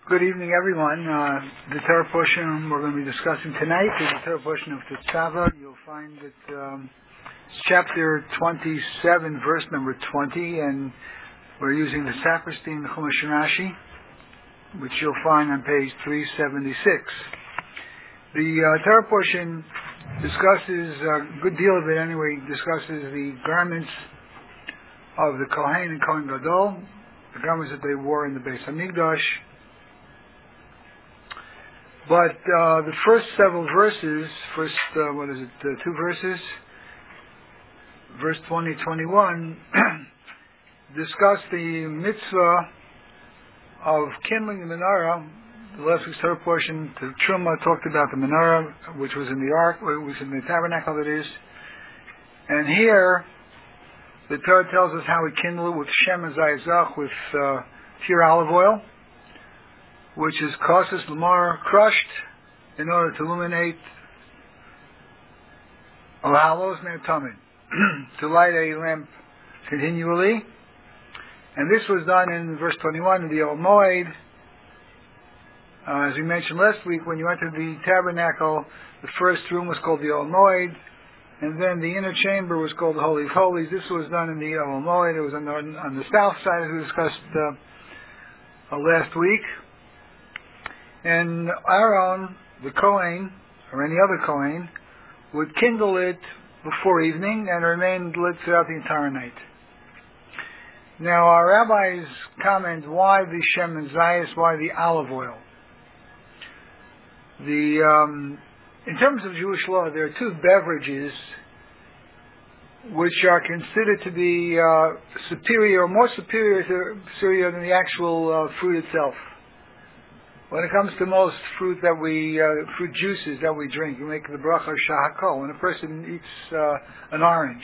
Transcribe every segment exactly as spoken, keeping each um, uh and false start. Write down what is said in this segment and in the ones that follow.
Good evening, everyone. Uh, the Torah portion we're going to be discussing tonight is the Torah portion of Tetzava. You'll find that um, it's chapter twenty-seven, verse number twenty, and we're using the Sacristy and the Chumash Rashi, which you'll find on page three seventy-six. The uh, Torah portion discusses, a good deal of it anyway, discusses the garments of the Kohen and Kohen Gadol, the garments that they wore in the Beis Hamikdash. But uh, the first several verses, first, uh, what is it, uh, two verses, verse twenty, twenty-one, discuss the mitzvah of kindling the menorah. The last week's Torah portion, the Truma talked about the menorah, which was in the ark, which was in the tabernacle, that is. And here, the Torah tells us how we kindle it with Shem and Zayzach, with uh, pure olive oil, which is kossus lamar, crushed in order to illuminate ohalos ne'tamid, to light a lamp continually. And this was done in verse twenty-one of the Old Moed. Uh, as we mentioned last week, when you entered the tabernacle, the first room was called the Old Moed, and then the inner chamber was called the Holy of Holies. This was done in the Old Moed. It was on the, on the south side, as we discussed uh, uh, last week. And Aaron, the Kohen, or any other Kohen, would kindle it before evening and remain lit throughout the entire night. Now, our rabbis comment, why the Shem and Zayis, why the olive oil? The um, in terms of Jewish law, there are two beverages which are considered to be uh, superior, or more superior, to, superior than the actual uh, fruit itself. When it comes to most fruit that we, uh, fruit juices that we drink, we make the bracha shahakol. When a person eats uh, an orange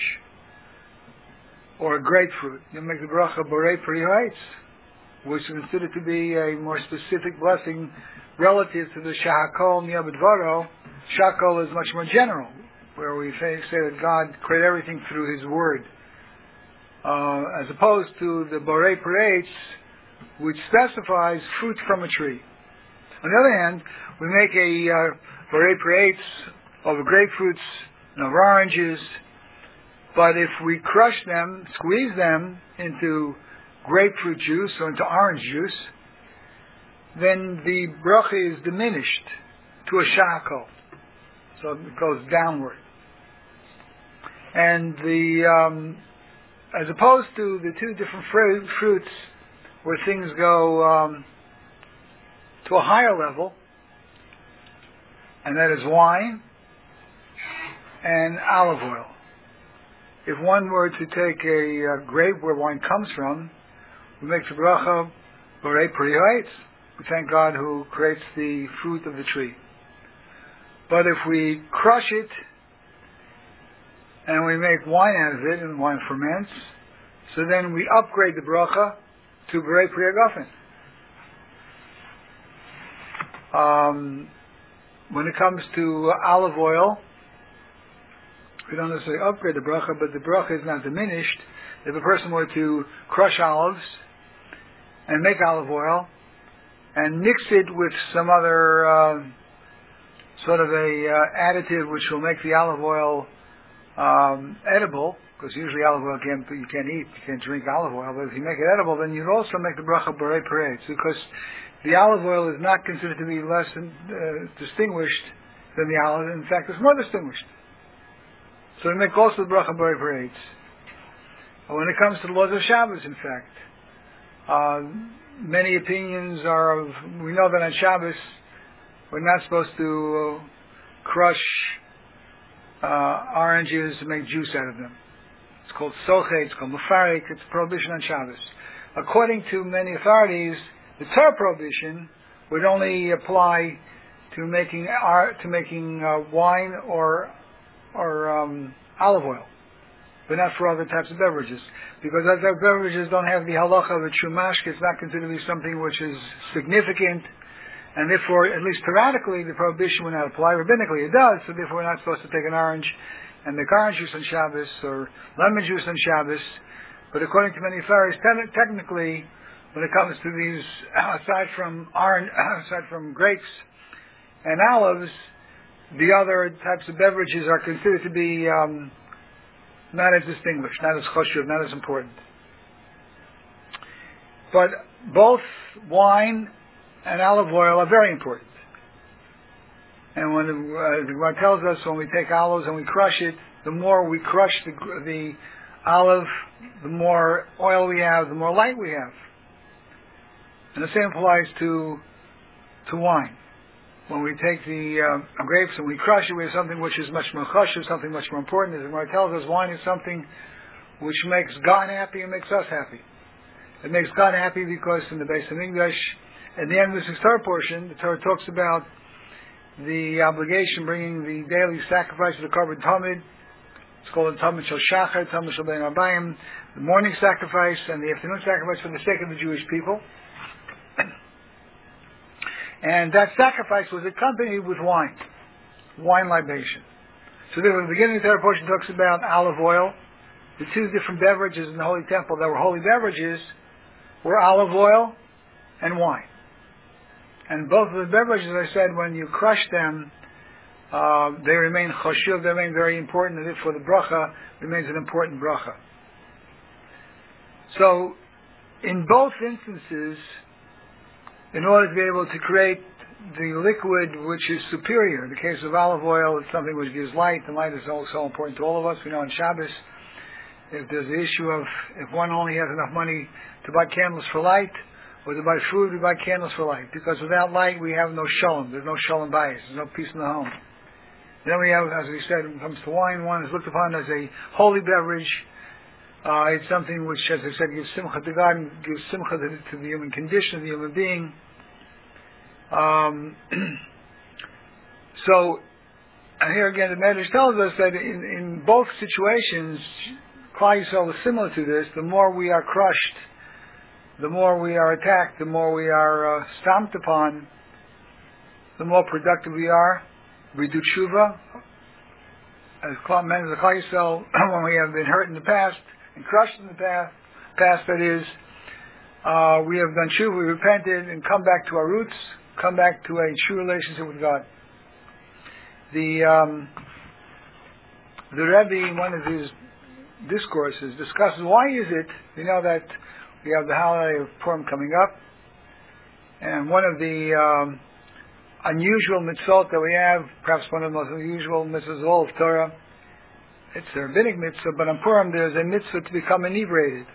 or a grapefruit, you make the bracha borei pri ha'etz, which is considered to be a more specific blessing relative to the shahakol miyabedvaro. Shahakol is much more general, where we say that God created everything through His Word, uh, as opposed to the borei pri ha'etz, which specifies fruit from a tree. On the other hand, we make a uh, borei pri ha'etz of grapefruits and of oranges, but if we crush them, squeeze them into grapefruit juice or into orange juice, then the bracha is diminished to a shahakol. So it goes downward. And the, um, as opposed to the two different fru- fruits where things go um, to a higher level, and that is wine and olive oil. If one were to take a uh, grape where wine comes from, we make the bracha borei pri ha'etz. We thank God who creates the fruit of the tree. But if we crush it and we make wine out of it, and wine ferments, so then we upgrade the bracha to borei pri hagafen. Um, when it comes to olive oil, we don't necessarily upgrade the bracha, but the bracha is not diminished. If a person were to crush olives and make olive oil and mix it with some other uh, sort of a uh, additive which will make the olive oil um, edible, because usually olive oil can't, you can't eat, you can't drink olive oil, but if you make it edible, then you'd also make the bracha borei pri ha'etz, because the olive oil is not considered to be less uh, distinguished than the olive. In fact, it's more distinguished. So we make also the bracha borei pri ha'etz. When it comes to the laws of Shabbos, in fact, uh, many opinions are of, we know that on Shabbos we're not supposed to uh, crush uh, oranges and make juice out of them. It's called soche, it's called mafarik, it's a prohibition on Shabbos. According to many authorities, the Torah prohibition would only apply to making uh, to making uh, wine or or um, olive oil, but not for other types of beverages, because other beverages don't have the halacha of a true mashke. It's not considered to be something which is significant, and therefore, at least theoretically, the prohibition would not apply. Rabbinically, it does. So therefore, we're not supposed to take an orange and make orange juice on Shabbos or lemon juice on Shabbos. But according to many authorities, te- technically, when it comes to these, aside from orange, aside from grapes and olives, the other types of beverages are considered to be um, not as distinguished, not as choshev, not as important. But both wine and olive oil are very important. And when uh, the Gemara tells us when we take olives and we crush it, the more we crush the, the olive, the more oil we have, the more light we have. And the same applies to to wine. When we take the uh, grapes and we crush it, we have something which is much more choshev, something much more important. As the Gemara tells us, wine is something which makes God happy and makes us happy. It makes God happy because in the Beis Hamikdash, at the end of this Torah portion, the Torah talks about the obligation bringing the daily sacrifice of the korban tamid. It's called the Tamid Shel Shachar, Tamid Shel Ben Arbayim, the morning sacrifice and the afternoon sacrifice for the sake of the Jewish people. And that sacrifice was accompanied with wine, wine libation. So there, at the beginning of the Torah portion talks about olive oil. The two different beverages in the Holy Temple that were holy beverages were olive oil and wine. And both of the beverages, as I said, when you crush them, uh, they remain choshev, they remain very important, and therefore the bracha remains an important bracha. So, in both instances, in order to be able to create the liquid which is superior, in the case of olive oil, it's something which gives light, and light is also important to all of us. We know on Shabbos, if there's the issue of if one only has enough money to buy candles for light, or to buy food, we buy candles for light. Because without light, we have no shalom. There's no shalom bayis. There's no peace in the home. Then we have, as we said, when it comes to wine, wine is looked upon as a holy beverage. Uh, it's something which, as I said, gives simcha to God and gives simcha to, to the human condition, the human being. Um, so, and here again, the Medrash tells us that in, in both situations, Klal Yisrael is similar to this. The more we are crushed, the more we are attacked, the more we are uh, stomped upon, the more productive we are. We do tshuva. As men of Klal Yisrael, when we have been hurt in the past and crushed in the past, past that is, uh, we have done tshuva, we repented, and come back to our roots, come back to a true relationship with God. The um, the Rebbe, in one of his discourses, discusses why is it, you know, that we have the holiday of Purim coming up, and one of the um, unusual mitzvot that we have, perhaps one of the most unusual mitzvahs of all of Torah, it's a rabbinic mitzvah, but on Purim there's a mitzvah to become inebriated.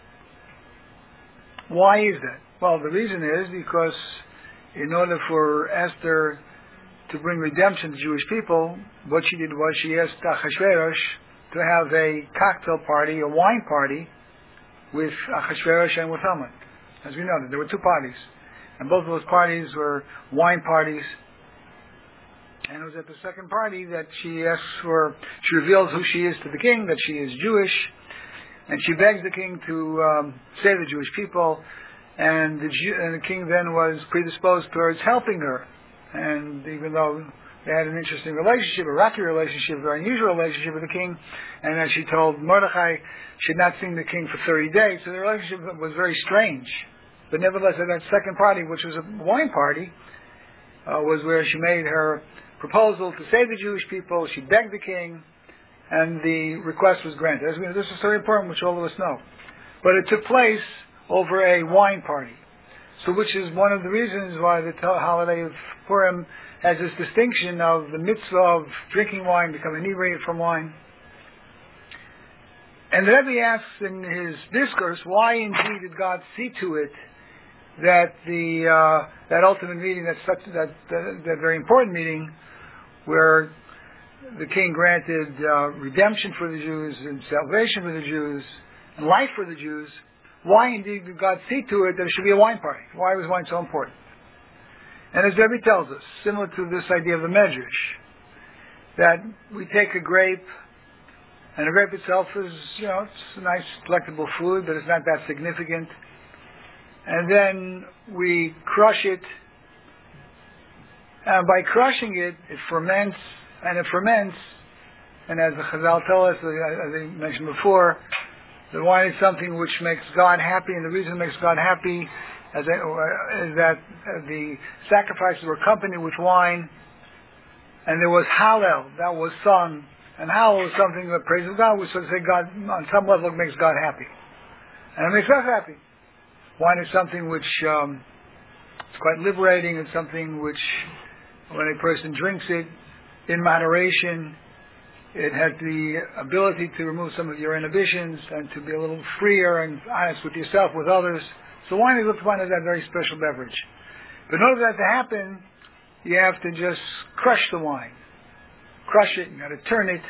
Why is that? Well, the reason is because in order for Esther to bring redemption to Jewish people, what she did was she asked Achashverosh to have a cocktail party, a wine party, with Achashverosh and with Haman. As we know, there were two parties. And both of those parties were wine parties. And it was at the second party that she asks for, she reveals who she is to the king, that she is Jewish. And she begs the king to um, save the Jewish people. And the, Jew, and the king then was predisposed towards helping her. And even though they had an interesting relationship, a rocky relationship, a very unusual relationship with the king, and as she told Mordechai, she had not seen the king for thirty days, so the relationship was very strange. But nevertheless, at that second party, which was a wine party, uh, was where she made her proposal to save the Jewish people. She begged the king, and the request was granted. As we know, this is very important, which all of us know. But it took place over a wine party. So which is one of the reasons why the holiday of Purim has this distinction of the mitzvah of drinking wine, becoming inebriated from wine. And the Rebbe asks in his discourse, why indeed did God see to it that the uh, that ultimate meeting, that such that, that that very important meeting, where the king granted uh, redemption for the Jews and salvation for the Jews and life for the Jews, why indeed did God see to it that it should be a wine party? Why was wine so important? And as Rebbe tells us, similar to this idea of the Medrash, that we take a grape, and the grape itself is, you know, it's a nice, delectable food, but it's not that significant. And then we crush it, and by crushing it, it ferments, and it ferments, and as the Chazal tell us, as I mentioned before, The wine is something which makes God happy, and the reason it makes God happy is that, is that the sacrifices were accompanied with wine, and there was Hallel that was sung, and Hallel was something that praises God, which sort of say God, on some level, it makes God happy, and it makes us happy. Wine is something which um, is quite liberating. It's something which, when a person drinks it in moderation, it has the ability to remove some of your inhibitions and to be a little freer and honest with yourself, with others. So wine is looked upon as that very special beverage. But in order for that to happen, you have to just crush the wine. Crush it, you got to turn it.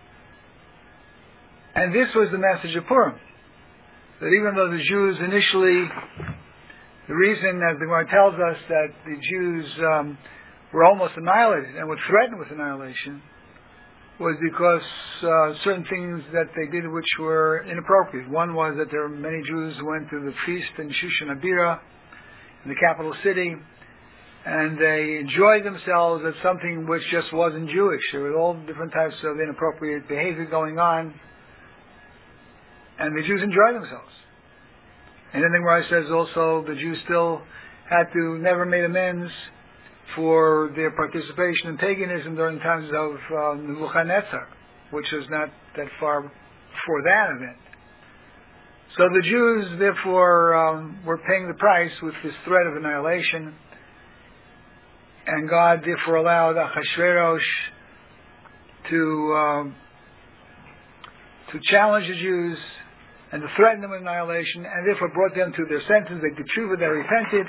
And this was the message of Purim. That even though the Jews initially, the reason, as the Gemara tells us, that the Jews um, were almost annihilated and were threatened with annihilation, was because uh, certain things that they did which were inappropriate. One was that there were many Jews who went to the feast in Shushan Abira, in the capital city, and they enjoyed themselves at something which just wasn't Jewish. There were all different types of inappropriate behavior going on, and the Jews enjoyed themselves. And then the Gemara says also the Jews still had to never made amends for their participation in paganism during times of uh, Nebuchadnezzar, which was not that far before that event. So the Jews, therefore, um, were paying the price with this threat of annihilation, and God, therefore, allowed Achashverosh to um, to challenge the Jews and to threaten them with annihilation, and therefore brought them to their senses. They did tshuva, they repented.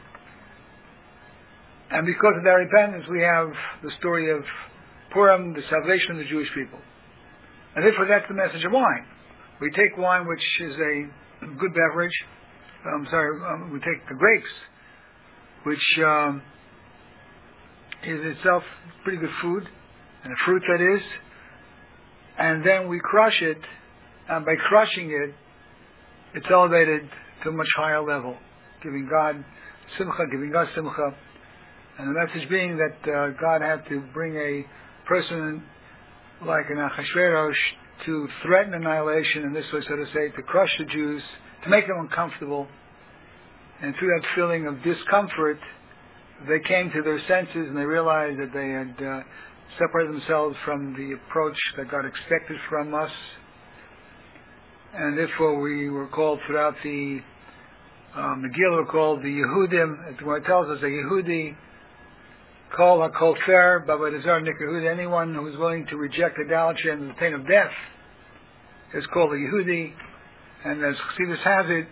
And because of their repentance, we have the story of Purim, the salvation of the Jewish people. And therefore, that's the message of wine. We take wine, which is a good beverage. I'm sorry, um, we take the grapes, which um, is itself pretty good food, and a fruit that is. And then we crush it, and by crushing it, it's elevated to a much higher level, giving God simcha, giving us simcha. And the message being that uh, God had to bring a person like an Achashverosh to threaten annihilation, and this was, so to say, to crush the Jews, to make them uncomfortable. And through that feeling of discomfort, they came to their senses and they realized that they had uh, separated themselves from the approach that God expected from us. And therefore we were called throughout the uh, Megillah, were called the Yehudim. As it tells us, a Yehudi, Kol HaKofer, Baba Dezar Nikahud, anyone who is willing to reject idolatry and the pain of death is called a Yehudi. And as Chassidus has it,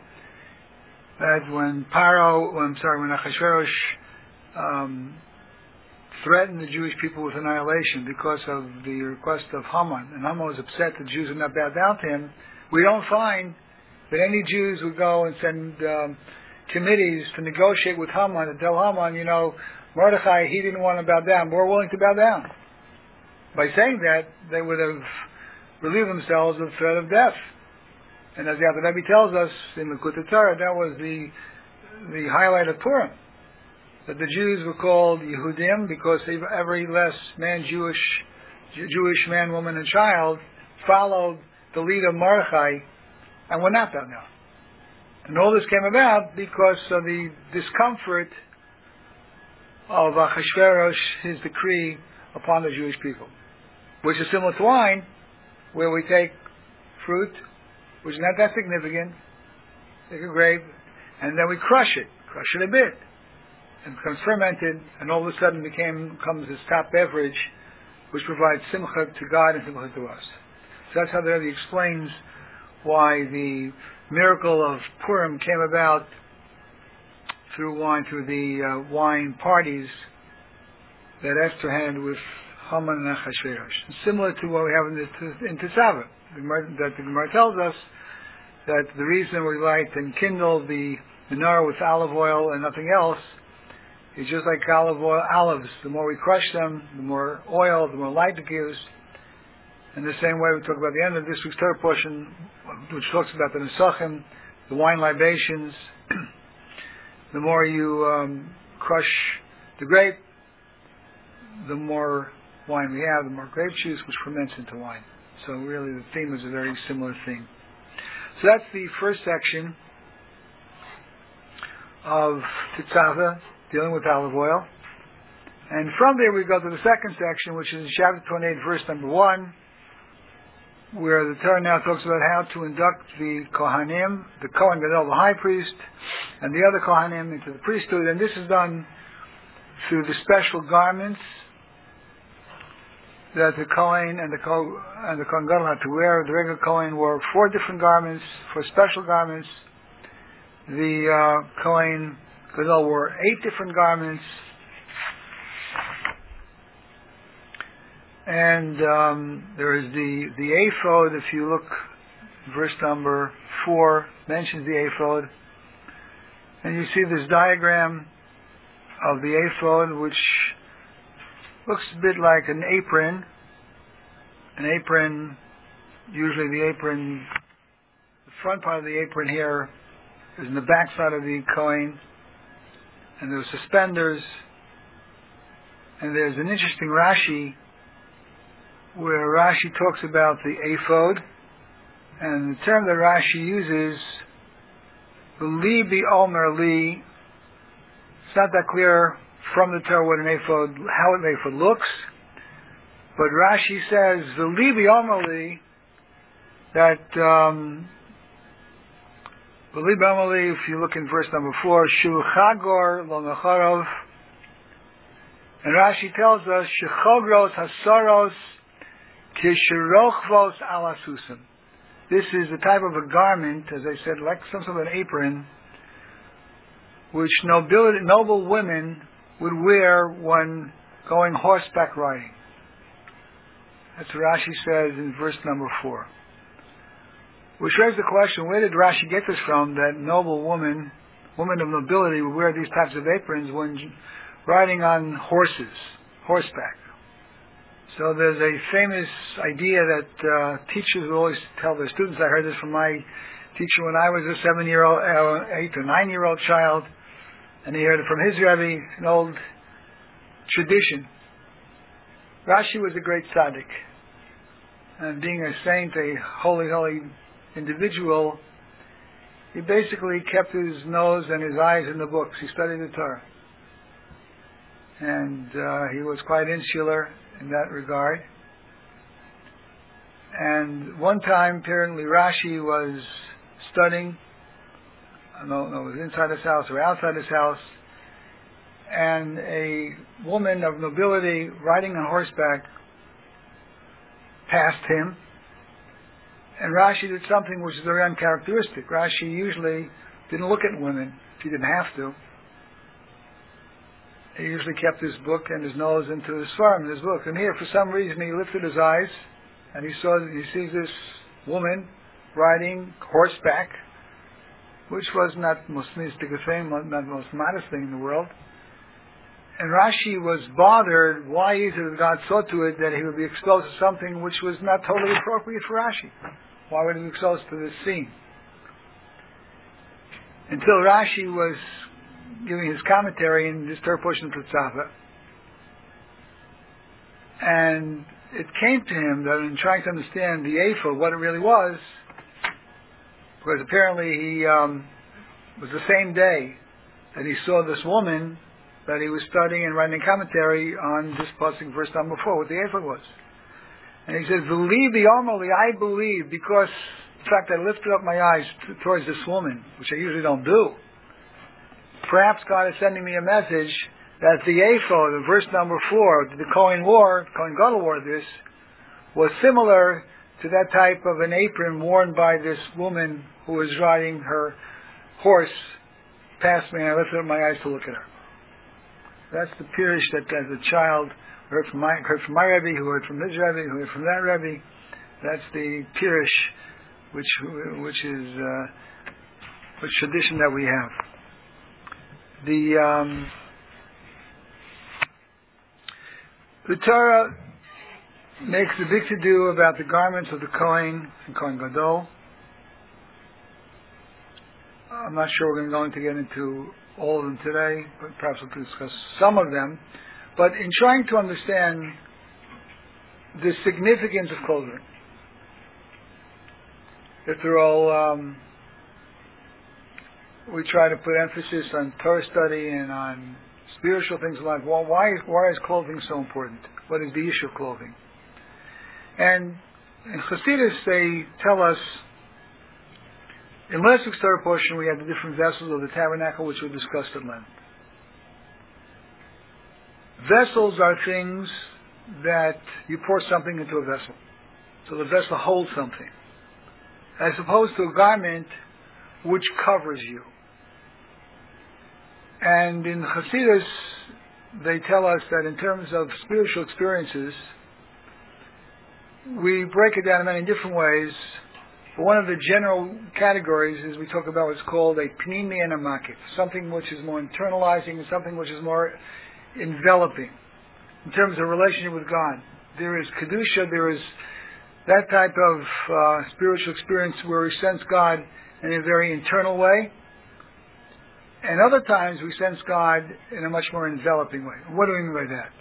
that when Paro, well, I'm sorry, when Achashverosh um, threatened the Jewish people with annihilation because of the request of Haman, and Haman was upset that the Jews would not bow down to him, we don't find that any Jews would go and send um, committees to negotiate with Haman and tell Haman, you know, Mordechai, he didn't want to bow down. We're willing to bow down. By saying that, they would have relieved themselves of the threat of death. And as the Alter Rebbe tells us in the Likutei Torah, that was the the highlight of Purim. That the Jews were called Yehudim because every last man, Jewish, Jewish man, woman, and child followed the lead of Mordechai and were not bound down. And all this came about because of the discomfort of Achashverosh, his decree upon the Jewish people, which is similar to wine, where we take fruit, which is not that significant, take a grape, and then we crush it, crush it a bit, and it becomes fermented, and all of a sudden became comes this top beverage, which provides simcha to God and simcha to us. So that's how the Rebbe explains why the miracle of Purim came about through wine, through the uh, wine parties that Esther had with Haman and Achashverosh. Similar to what we have in, the, in Tisava, that the Gemara tells us that the reason we light and kindle the menorah with olive oil and nothing else is just like olive oil, olives. The more we crush them, the more oil, the more light it gives. In the same way we talk about the end of this week's Torah portion, which talks about the Nesachim, the wine libations. The more you um, crush the grape, the more wine we have, the more grape juice, which ferments into wine. So really the theme is a very similar thing. So that's the first section of Tetzaveh, dealing with olive oil. And from there we go to the second section, which is chapter twenty-eight, verse number one, where the Torah now talks about how to induct the Kohanim, the Kohen Gadol, the high priest, and the other Kohanim into the priesthood. And this is done through the special garments that the Kohen and the Kohen and the Kohen Gadol had to wear. The regular Kohen wore four different garments, four special garments. The uh, Kohen Gadol wore eight different garments. And um, there is the, the ephod. If you look, verse number four mentions the ephod. And you see this diagram of the ephod, which looks a bit like an apron. An apron, usually the apron, the front part of the apron here is in the back side of the Kohen. And there's suspenders. And there's an interesting Rashi where Rashi talks about the ephod, and the term that Rashi uses, li bi omer li, it's not that clear from the Torah what an ephod, how an ephod looks, but Rashi says, the li bi omer li, that, um, the li bi omer li, if you look in verse number four, shu chagor lo mecharov, and Rashi tells us, shechogros hasaros kishirochvos alasusim. This is the type of a garment, as I said, like some sort of an apron, which nobility, noble women would wear when going horseback riding. That's what Rashi says in verse number four. Which raises the question, where did Rashi get this from, that noble women, women of nobility would wear these types of aprons when riding on horses, horseback? So there's a famous idea that uh, teachers will always tell their students. I heard this from my teacher when I was a seven-year-old, uh, eight or nine-year-old child, and he heard it from his Rebbe, an old tradition. Rashi was a great tzaddik, and being a saint, a holy, holy individual, he basically kept his nose and his eyes in the books. He studied the Torah, and uh, he was quite insular in that regard. And one time, apparently, Rashi was studying, I don't know, it was inside his house or outside his house, and a woman of nobility riding on horseback passed him, and Rashi did something which is very uncharacteristic. Rashi usually didn't look at women if he didn't have to. He usually kept his book and his nose into his farm, in his book. And here, for some reason, he lifted his eyes, and he saw, he sees this woman riding horseback, which was not the most mystic thing, not the most modest thing in the world. And Rashi was bothered. Why is it that God saw to it that he would be exposed to something which was not totally appropriate for Rashi? Why would he be exposed to this scene? Until Rashi was giving his commentary in this third portion of Tetzaveh, and it came to him that in trying to understand the ephod, what it really was, because apparently he um, was the same day that he saw this woman that he was studying and writing a commentary on this passage, verse number four, what the ephod was. And he says, "Believe the Amali, I believe, because the fact I lifted up my eyes t- towards this woman, which I usually don't do. Perhaps God is sending me a message that the ephod of verse number four, the Kohen wore, Kohen Gadol wore this, was similar to that type of an apron worn by this woman who was riding her horse past me, and I lifted up my eyes to look at her." That's the pirush that as a child heard from my heard from my Rebbe, who heard from his Rebbe, who heard from that Rebbe. That's the pirush, which which is uh, which tradition that we have. The um, the Torah makes a big to-do about the garments of the Kohen and Kohen Gadol. I'm not sure we're going to get into all of them today, but perhaps we'll discuss some of them. But in trying to understand the significance of clothing, if they're all, um, we try to put emphasis on Torah study and on spiritual things like, well, why, why is clothing so important? What is the issue of clothing? And in Chassidus, they tell us, in last week's Torah portion, we had the different vessels of the tabernacle, which we discussed at length. Vessels are things that you pour something into a vessel. So the vessel holds something. As opposed to a garment which covers you. And in Chassidus, they tell us that in terms of spiritual experiences, we break it down in many different ways. But one of the general categories is we talk about what's called a pnimi and a makif, something which is more internalizing and something which is more enveloping in terms of relationship with God. There is kedusha, there is that type of uh, spiritual experience where we sense God in a very internal way. And other times we sense God in a much more enveloping way. What do we mean by that?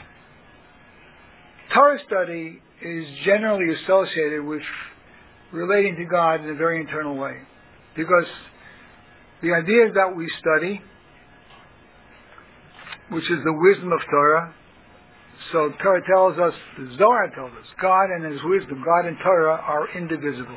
Torah study is generally associated with relating to God in a very internal way. Because the ideas that we study, which is the wisdom of Torah, so Torah tells us, the Zohar tells us, God and His wisdom, God and Torah are indivisible.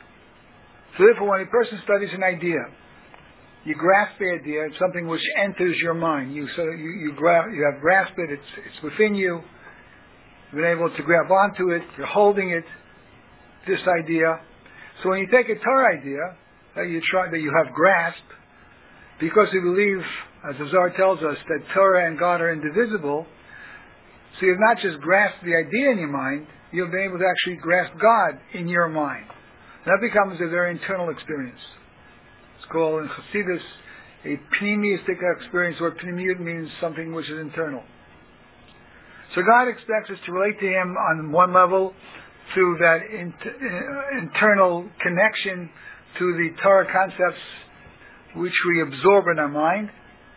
So therefore when a person studies an idea, you grasp the idea, it's something which enters your mind. You so you you, gra- you have grasped it, it's it's within you, you've been able to grab onto it, you're holding it, this idea. So when you take a Torah idea that you try that you have grasped, because we believe, as the Zohar tells us, that Torah and God are indivisible, so you've not just grasped the idea in your mind, you've been able to actually grasp God in your mind. That becomes a very internal experience. It's called in Chassidus a pneumistic experience, where pneumiyut means something which is internal. So God expects us to relate to Him on one level through that in, uh, internal connection to the Torah concepts which we absorb in our mind.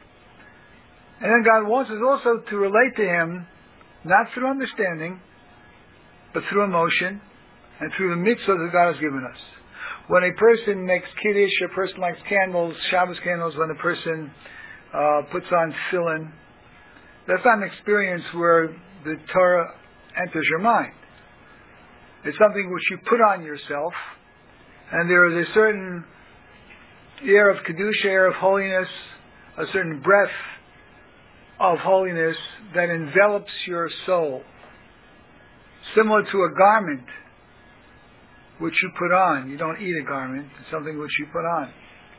And then God wants us also to relate to Him not through understanding, but through emotion and through the mitzvah that God has given us. When a person makes kiddush, a person lights candles, Shabbos candles, when a person uh, puts on tefillin, that's not an experience where the Torah enters your mind. It's something which you put on yourself, and there is a certain air of kedusha, air of holiness, a certain breath of holiness that envelops your soul, similar to a garment which you put on. You don't eat a garment, it's something which you put on.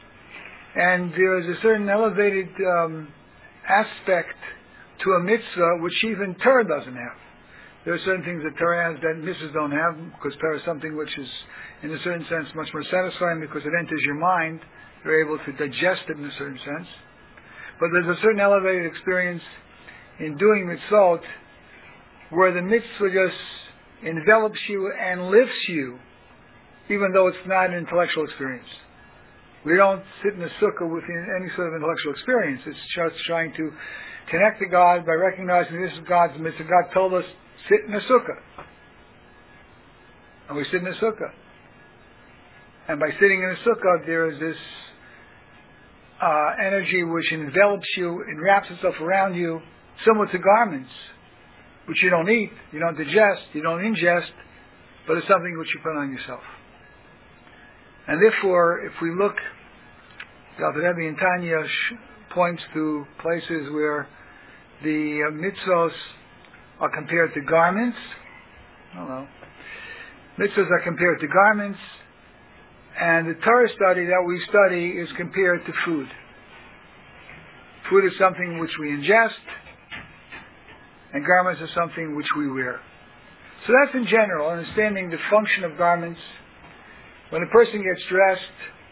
And there is a certain elevated um, aspect to a mitzvah which even Torah doesn't have. There are certain things that Torah has that mitzvahs don't have, because Torah is something which is, in a certain sense, much more satisfying because it enters your mind. You're able to digest it in a certain sense. But there's a certain elevated experience in doing mitzvot where the mitzvah just envelops you and lifts you, even though it's not an intellectual experience. We don't sit in a sukkah with any sort of intellectual experience. It's just trying to connect to God by recognizing this is God's mitzvah. God told us, sit in a sukkah. And we sit in a sukkah. And by sitting in a sukkah, there is this uh, energy which envelops you, enwraps itself around you, similar to garments, which you don't eat, you don't digest, you don't ingest, but it's something which you put on yourself. And therefore, if we look, the Alter Rebbe in Tanya points to places where the uh, mitzvos are compared to garments. I don't know. Mitzvahs are compared to garments, and the Torah study that we study is compared to food. Food is something which we ingest, and garments are something which we wear. So that's in general, understanding the function of garments. When a person gets dressed,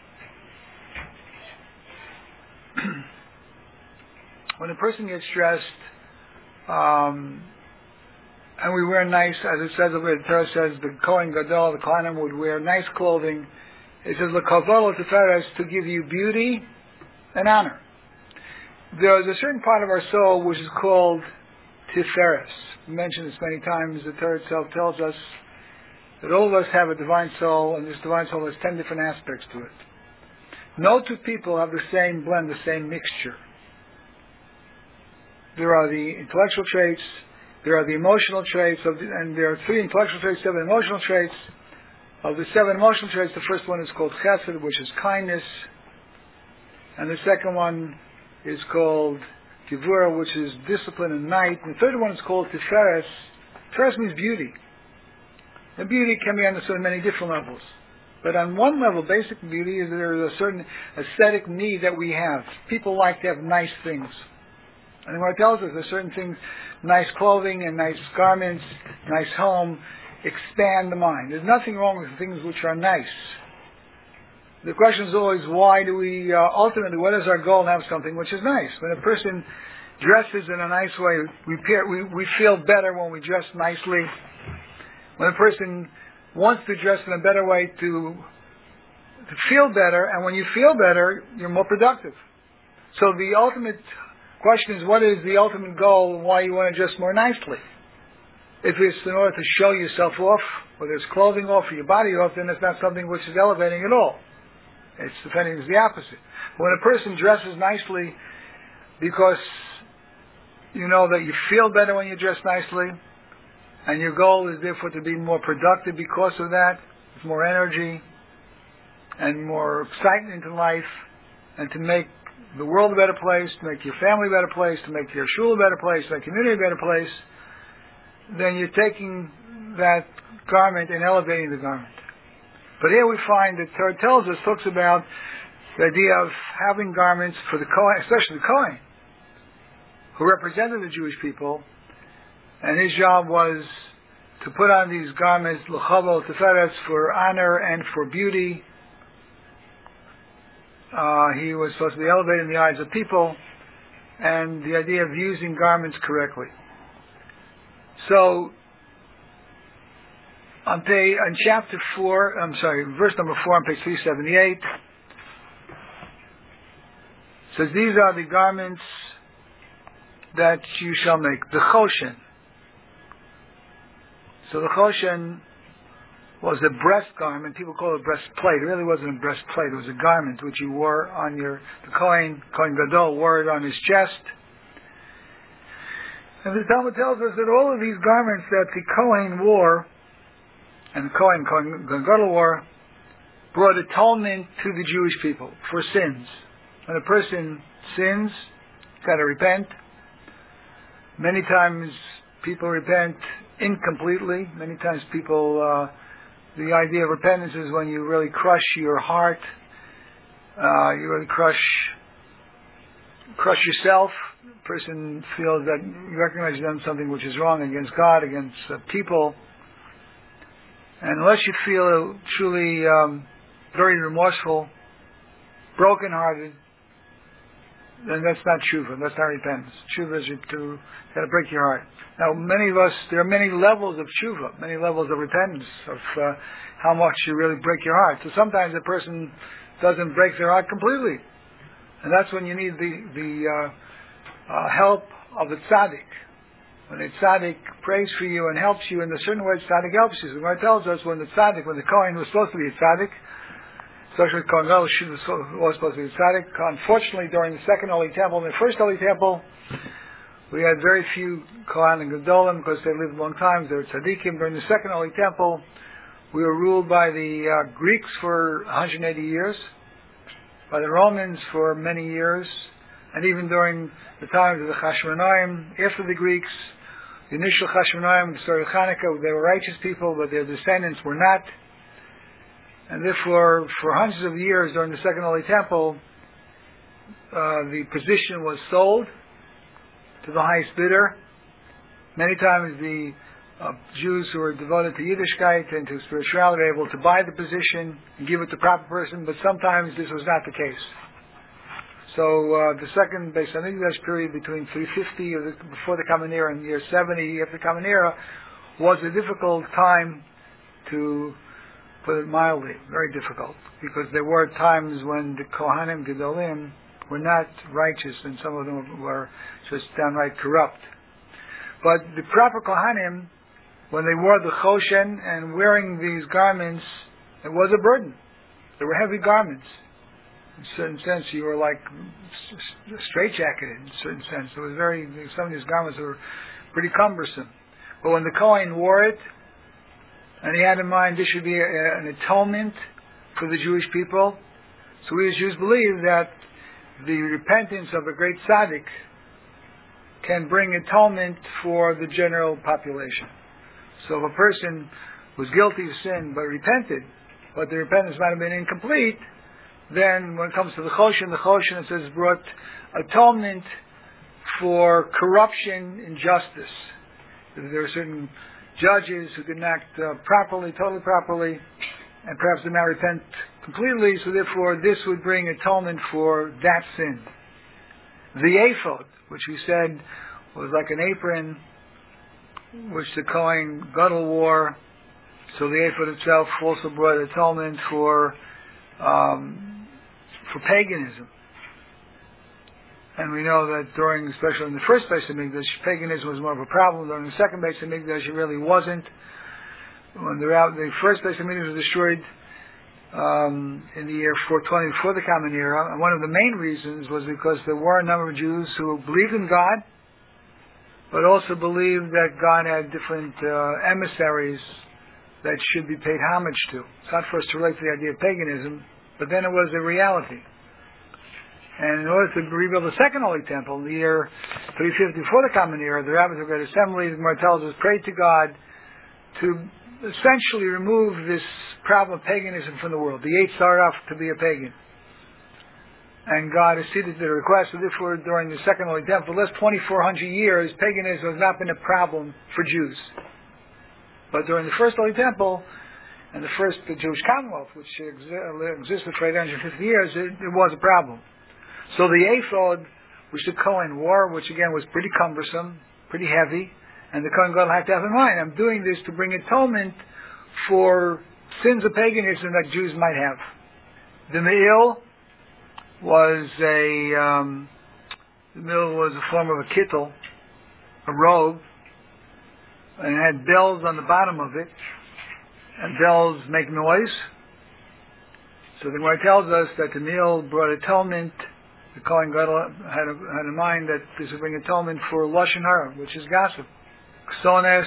when a person gets dressed, um, and we wear nice, as it says over the Torah says, the Kohen Gadol, the Kohanim would wear nice clothing. It says, L'kavod l'tiferes, to give you beauty and honor. There is a certain part of our soul which is called Tiferes. We mentioned this many times. The Torah itself tells us that all of us have a divine soul, and this divine soul has ten different aspects to it. No two people have the same blend, the same mixture. There are the intellectual traits, there are the emotional traits, of the, and there are three intellectual traits, seven emotional traits. Of the seven emotional traits, the first one is called chesed, which is kindness, and the second one is called gevura, which is discipline and might, and the third one is called tiferes. Tiferes means beauty. And beauty can be understood on many different levels. But on one level, basic beauty is there is a certain aesthetic need that we have. People like to have nice things. And the Gemara tells us there's certain things, nice clothing and nice garments, nice home, expand the mind. There's nothing wrong with things which are nice. The question is always, why do we, uh, ultimately, what is our goal in having something which is nice? When a person dresses in a nice way, we, peer, we, we feel better when we dress nicely. When a person wants to dress in a better way to, to feel better, and when you feel better, you're more productive. So the ultimate question is, what is the ultimate goal and why you want to dress more nicely? If it's in order to show yourself off, whether it's clothing off or your body off, then it's not something which is elevating at all. It's, if anything, it's the opposite. When a person dresses nicely because you know that you feel better when you dress nicely, and your goal is therefore to be more productive because of that, with more energy and more excitement in life, and to make the world a better place, to make your family a better place, to make your shul a better place, to make your community a better place, then you're taking that garment and elevating the garment. But here we find that Torah tells us, talks about the idea of having garments for the Kohen, especially the Kohen, who represented the Jewish people, and his job was to put on these garments, l'chavol teferes, for honor and for beauty. Uh, he was supposed to be elevated in the eyes of people, and the idea of using garments correctly. So, on page, on chapter four, I'm sorry, verse number four on page three seventy-eight, says, these are the garments that you shall make. The choshen. So the choshen was a breast garment. People call it breastplate. It really wasn't a breastplate. It was a garment which you wore on your, the Kohen, Kohen Gadol wore it on his chest. And the Talmud tells us that all of these garments that the Kohen wore, and the Kohen, Kohen Gadol wore, brought atonement to the Jewish people for sins. When a person sins, he's got to repent. Many times people repent incompletely. Many times people, uh, the idea of repentance is when you really crush your heart, uh, you really crush, crush yourself. The person feels that you recognize you've done something which is wrong against God, against uh, people. And unless you feel truly um, very remorseful, broken-hearted, then that's not tshuva, that's not repentance. Tshuva is to got to break your heart. Now, many of us, there are many levels of tshuva, many levels of repentance, of uh, how much you really break your heart. So sometimes a person doesn't break their heart completely, and that's when you need the the uh, uh, help of the tzaddik. When the tzaddik prays for you and helps you in a certain way, the tzaddik helps you. The Gemara tells us when the tzaddik, when the Kohen was supposed to be a tzaddik, especially Kohen Gadol was supposed to be a tzaddik. Unfortunately, during the second Holy Temple, in the first Holy Temple, we had very few Kohen and Gadolim because they lived long times. They were tzaddikim. During the second Holy Temple, we were ruled by the uh, Greeks for one hundred eighty years, by the Romans for many years, and even during the times of the Chashmonaim, after the Greeks, the initial Chashmonaim, the story of Hanukkah, they were righteous people, but their descendants were not. And therefore, for hundreds of years during the Second Holy Temple, uh, the position was sold to the highest bidder. Many times the uh, Jews who were devoted to Yiddishkeit and to spirituality were able to buy the position and give it to the proper person, but sometimes this was not the case. So uh, the second Beis Hamikdash period between three fifty or the, before the Common Era and year seventy after the Common Era was a difficult time, to put it mildly, very difficult, because there were times when the Kohanim Gedolim were not righteous, and some of them were just downright corrupt. But the proper Kohanim when they wore the choshen, and wearing these garments, it was a burden. They were heavy garments. In a certain sense, you were like straitjacketed. In a certain sense, it was very. Some of these garments were pretty cumbersome. But when the Kohen wore it, and he had in mind this should be a, an atonement for the Jewish people, so we as Jews believe that the repentance of a great tzaddik can bring atonement for the general population. So if a person was guilty of sin but repented, but the repentance might have been incomplete, then when it comes to the Choshen, the Choshen, it says, brought atonement for corruption and justice. There are certain judges who didn't act uh, properly, totally properly, and perhaps did not repent completely, so therefore this would bring atonement for that sin. The ephod, which we said was like an apron which the Kohen Gadol wore, so the ephod itself also brought atonement for um, for paganism. And we know that during, especially in the first Beis Hamikdash, paganism was more of a problem. During the second Beis Hamikdash, it really wasn't. When the, the first Beis Hamikdash was destroyed um, in the year four twenty, before the Common Era, and one of the main reasons was because there were a number of Jews who believed in God, but also believed that God had different uh, emissaries that should be paid homage to. It's not for us to relate to the idea of paganism, but then it was a reality. And in order to rebuild the second Holy Temple in the year three fifty before the Common Era, the rabbis of the Great Assembly, the Gemara tells us, prayed to God to essentially remove this problem of paganism from the world. The eight started off to be a pagan. And God acceded to the request. So therefore, during the second Holy Temple, the last twenty-four hundred years, paganism has not been a problem for Jews. But during the first Holy Temple, and the first the Jewish Commonwealth, which existed for eight hundred fifty years, it, it was a problem. So the ephod, which the Kohen wore, which again was pretty cumbersome, pretty heavy, and the Kohen Gadol had to have in mind, I'm doing this to bring atonement for sins of paganism that Jews might have. The me'il was a um, the me'il was a form of a kittel, a robe, and it had bells on the bottom of it, and bells make noise. So the Gemara tells us that the me'il brought atonement. The Kohen Gadol had, had in mind that this would bring atonement for Lashon Hara, which is gossip. Ksones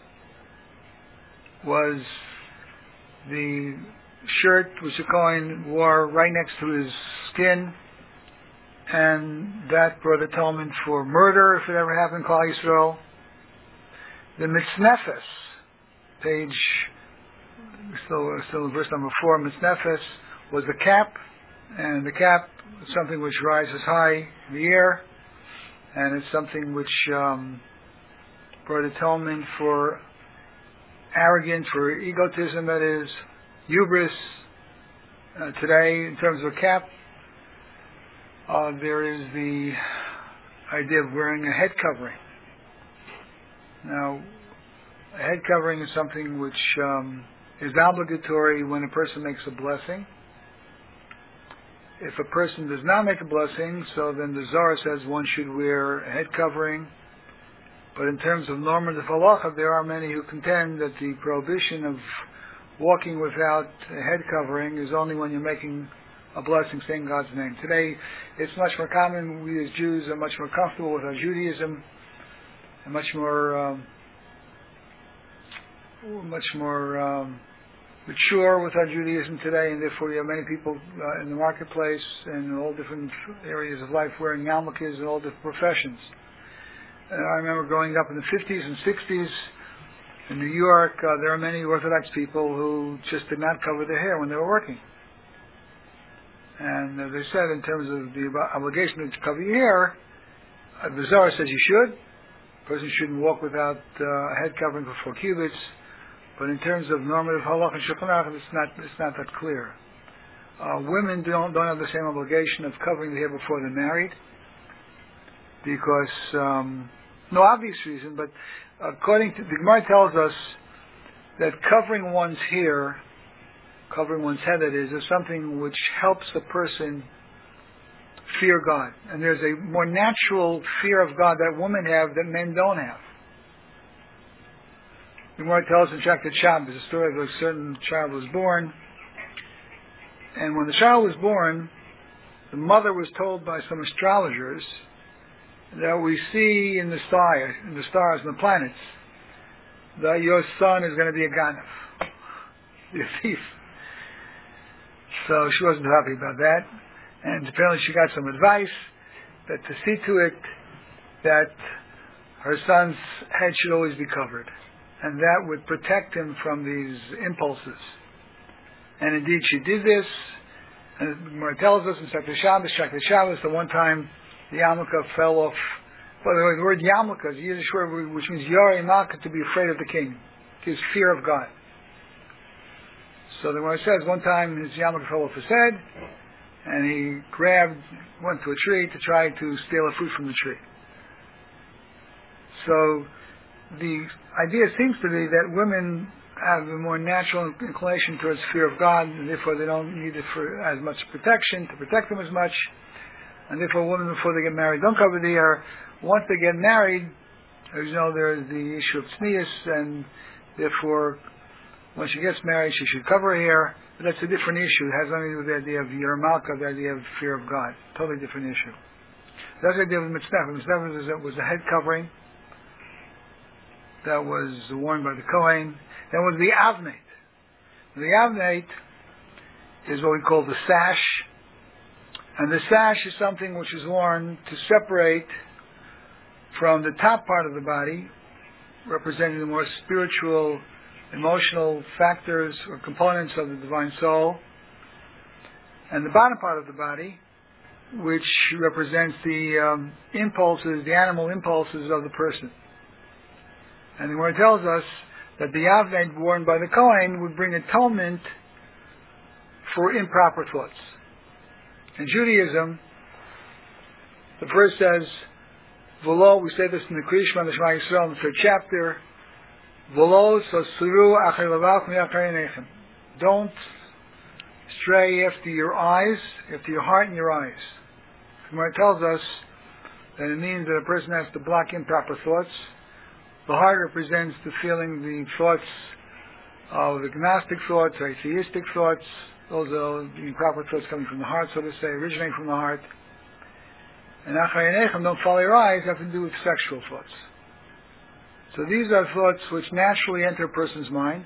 was the shirt which the Kohen wore right next to his skin, and that brought atonement for murder, if it ever happened, Klal Yisrael. The mitznefes, page, still, still verse number four, mitznefes was the cap, and the cap is something which rises high in the air, and it's something which um, brought atonement for arrogance, for egotism, that is, hubris. Uh, today, in terms of a cap, uh, there is the idea of wearing a head covering. Now, a head covering is something which um, is obligatory when a person makes a blessing. If a person does not make a blessing, so then the Zohar says one should wear a head covering. But in terms of normative halacha, there are many who contend that the prohibition of walking without a head covering is only when you're making a blessing, saying God's name. Today, it's much more common. We as Jews are much more comfortable with our Judaism, and much more, um, much more um, mature with our Judaism today, and therefore we have many people uh, in the marketplace and in all different areas of life wearing yarmulkes in all different professions. Uh, I remember growing up in the fifties and sixties in New York, uh, there are many Orthodox people who just did not cover their hair when they were working. And as I said, in terms of the obligation to cover your hair, uh, the Zohar says you should. A person shouldn't walk without uh, a head covering for four cubits. But in terms of normative halach and shulchan aruch, it's not it's not that clear. Uh, women don't don't have the same obligation of covering the hair before they're married, because um, no obvious reason. But according to the Gemara tells us that covering one's hair, covering one's head, that is, is something which helps a person fear God. And there's a more natural fear of God that women have that men don't have. The Gemara tells in Tractate Shabbos a story of a certain child was born, and when the child was born, the mother was told by some astrologers that we see in the star, in the stars and the planets, that your son is going to be a ganav, a thief. So she wasn't happy about that, and apparently she got some advice that to see to it that her son's head should always be covered, and that would protect him from these impulses. And indeed she did this, and it tells us in Tractate Shabbos, Tractate Shabbos, the one time the yarmulke fell off. By the way, the word yarmulke is a Yiddish word which means yarei malka, to be afraid of the king, his fear of God. So the Gemara says one time his yarmulke fell off his head, and he grabbed, went to a tree to try to steal a fruit from the tree. So the idea seems to be that women have a more natural inclination towards fear of God, and therefore they don't need it for as much protection, to protect them as much. And therefore women, before they get married, don't cover the hair. Once they get married, as you know, there is the issue of tznius, and therefore when she gets married she should cover her hair. But that's a different issue. It has nothing to do with the idea of yarmalka, the idea of fear of God. Totally different issue. That's the idea of mitznef. Mitznef was a head covering that was worn by the Kohen. Then was the avnate. The avnate is what we call the sash, and the sash is something which is worn to separate from the top part of the body, representing the more spiritual, emotional factors or components of the divine soul, and the bottom part of the body, which represents the um, impulses, the animal impulses of the person. And the Gemara tells us that the avnate worn by the Kohen would bring atonement for improper thoughts. In Judaism, the verse says, V'lo, we say this in the Kriya Shema, the Shema Yisrael, in the third chapter, V'lo sasuru achar levav mi'achar einechem. Don't stray after your eyes, after your heart and your eyes. The Gemara tells us that it means that a person has to block improper thoughts. The heart represents the feeling, the thoughts of agnostic thoughts, atheistic thoughts. Those are the improper thoughts coming from the heart, so to say, originating from the heart. And achar einechem, don't follow your eyes, have to do with sexual thoughts. So these are thoughts which naturally enter a person's mind.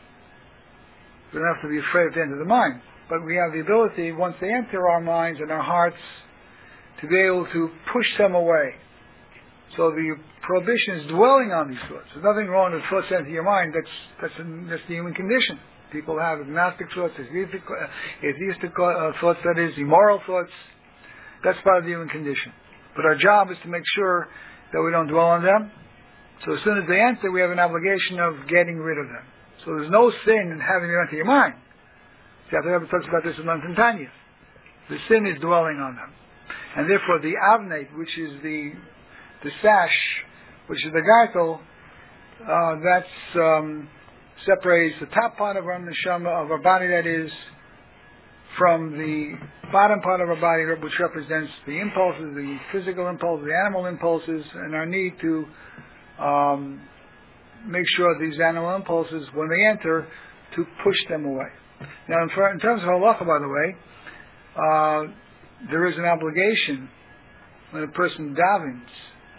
We don't have to be afraid to enter the mind, but we have the ability, once they enter our minds and our hearts, to be able to push them away. So the prohibition is dwelling on these thoughts. There's nothing wrong with thoughts enter your mind. That's that's, a, that's the human condition. People have agnostic thoughts, atheistic, atheistic uh, thoughts, that is, immoral thoughts. That's part of the human condition. But our job is to make sure that we don't dwell on them. So as soon as they enter, we have an obligation of getting rid of them. So there's no sin in having them enter your mind. See, the Rebbe talks about this in Lamtan Tanya. The sin is dwelling on them. And therefore the avnate, which is the the sash, which is the gartel, uh, that's um, separates the top part of our neshama, of our body, that is, from the bottom part of our body, which represents the impulses, the physical impulses, the animal impulses, and our need to um, make sure these animal impulses, when they enter, to push them away. Now, in, in terms of halacha, by the way, uh, there is an obligation when a person davens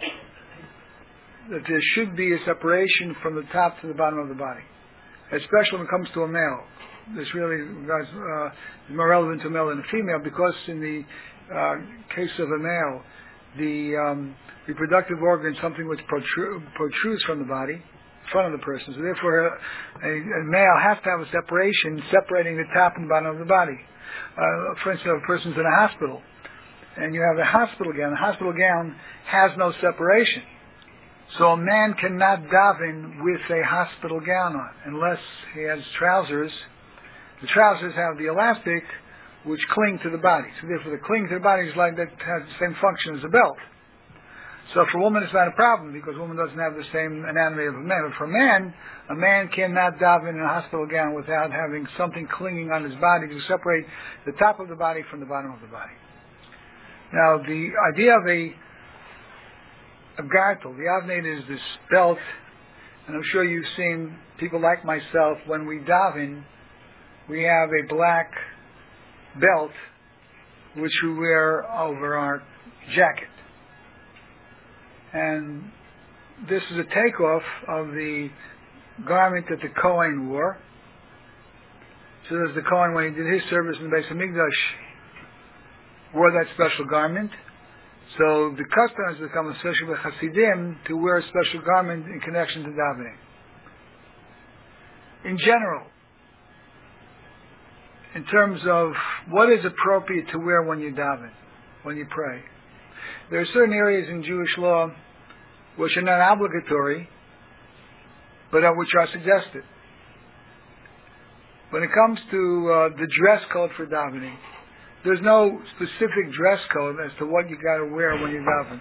that there should be a separation from the top to the bottom of the body, especially when it comes to a male. This really uh, is more relevant to a male than a female, because in the uh, case of a male, the um, reproductive organ is something which protrude, protrudes from the body, in front of the person. So therefore, a, a male has to have a separation, separating the top and bottom of the body. Uh, for instance, if a person's in a hospital, and you have a hospital gown, the hospital gown has no separation. So a man cannot daven with a hospital gown on, unless he has trousers. The trousers have the elastic, which cling to the body. So therefore the cling to the body is like that, has the same function as a belt. So for a woman it's not a problem, because a woman doesn't have the same anatomy of a man. But for a man, a man cannot daven in a hospital gown without having something clinging on his body to separate the top of the body from the bottom of the body. Now the idea of a, a gartel, the avnate, is this belt and I'm sure you've seen people like myself, when we daven, we have a black belt which we wear over our jacket. And this is a takeoff of the garment that the Kohen wore. So as the Kohen, when he did his service in the Beis Hamikdash, wore that special garment. So the custom has become, especially with Hasidim, to wear a special garment in connection to davening. In general, in terms of what is appropriate to wear when you daven, when you pray, there are certain areas in Jewish law which are not obligatory, but are, which are suggested. When it comes to uh, the dress code for davening, there's no specific dress code as to what you got to wear when you daven.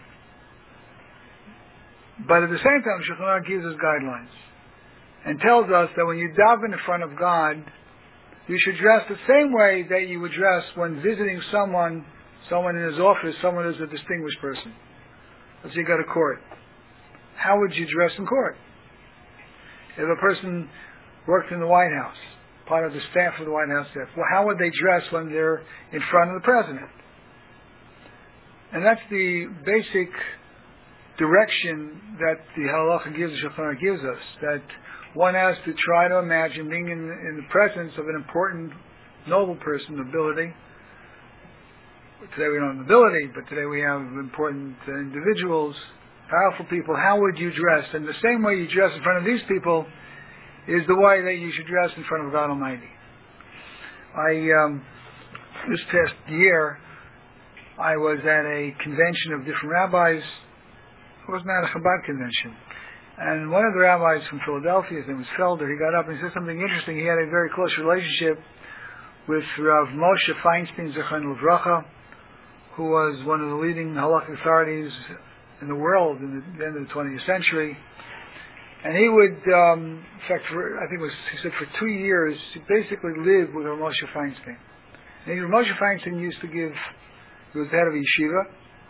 But at the same time, Shulchan Aruch gives us guidelines and tells us that when you daven in front of God, you should dress the same way that you would dress when visiting someone, someone in his office, someone who's a distinguished person. Let's say you go to court. How would you dress in court? If a person worked in the White House, part of the staff of the White House staff, well, how would they dress when they're in front of the president? And that's the basic direction that the Halacha gives, the Shulchan Aruch gives us, that one has to try to imagine being in, in the presence of an important, noble person, nobility. Today we don't have nobility, but today we have important uh, individuals, powerful people. How would you dress? And the same way you dress in front of these people is the way that you should dress in front of God Almighty. I, um, this past year, I was at a convention of different rabbis. It wasn't at a Chabad convention. And one of the rabbis from Philadelphia, his name was Felder, he got up and he said something interesting. He had a very close relationship with Rav Moshe Feinstein, Zechron Livracha, who was one of the leading halakhic authorities in the world in the, the end of the twentieth century. And he would, um, in fact, for, I think it was, he said for two years, he basically lived with Rav Moshe Feinstein. And Rav Moshe Feinstein used to give, he was the head of yeshiva,